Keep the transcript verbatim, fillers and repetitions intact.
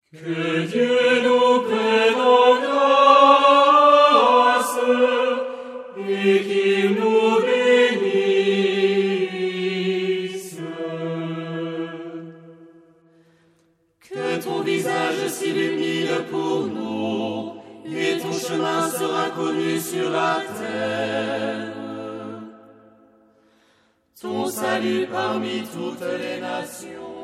Que Dieu nous prenne en grâce et qu'il nous bénisse. Que ton visage s'illumine pour nous et ton chemin sera connu sur la terre. Ton salut parmi toutes les nations.